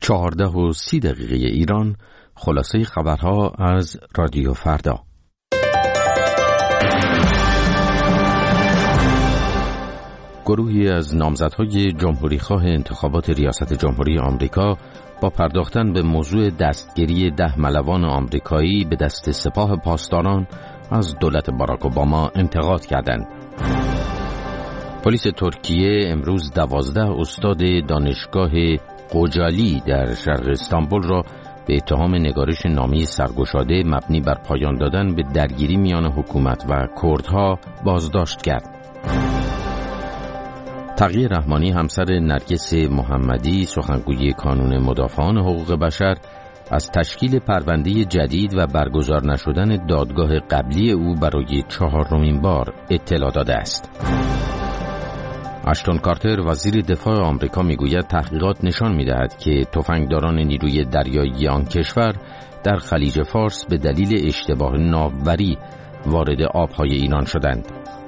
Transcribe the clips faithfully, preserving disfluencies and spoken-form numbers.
چهارده و سی دقیقه ایران. خلاصه خبرها از رادیو فردا. گروهی از نامزدهای جمهوریخواه انتخابات ریاست جمهوری آمریکا با پرداختن به موضوع دستگیری ده ملوان آمریکایی به دست سپاه پاسداران از دولت باراک اوباما انتقاد کردند. پلیس ترکیه امروز دوازده استاد دانشگاه قوجالی در شرق استانبول را به اتهام نگارش نامه سرگشاده مبنی بر پایان دادن به درگیری میان حکومت و کردها بازداشت کرد. تقی رحمانی همسر نرگس محمدی سخنگوی کانون مدافعان حقوق بشر از تشکیل پرونده جدید و برگزار نشدن دادگاه قبلی او برای چهارمین بار اطلاع داده است. اشتون کارتر وزیر دفاع آمریکا میگوید تحقیقات نشان می‌دهد که تفنگداران نیروی دریایی آن کشور در خلیج فارس به دلیل اشتباه ناوبری وارد آب‌های ایران شدند.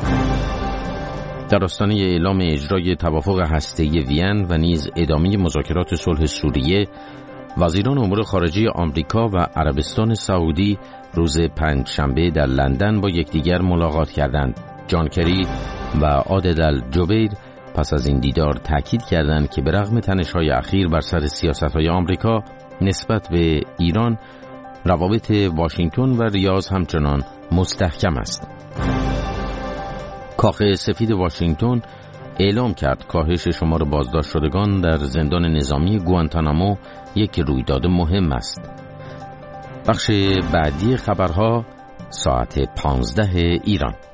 در آستانه اعلام اجرای توافق هسته‌ای وین و نیز ادامه مذاکرات صلح سوریه، وزیران امور خارجه آمریکا و عربستان سعودی روز پنجشنبه در لندن با یکدیگر ملاقات کردند. جان کری و عادل الجبیر پس از این دیدار تاکید کردند که به رغم تنش‌های اخیر بر سر سیاست‌های آمریکا نسبت به ایران، روابط واشنگتن و ریاض همچنان مستحکم است. کاخ سفید واشنگتن اعلام کرد کاهش شمار بازداشت شدگان در زندان نظامی گوانتانامو یک رویداد مهم است. بخش بعدی خبرها ساعت پانزده ایران.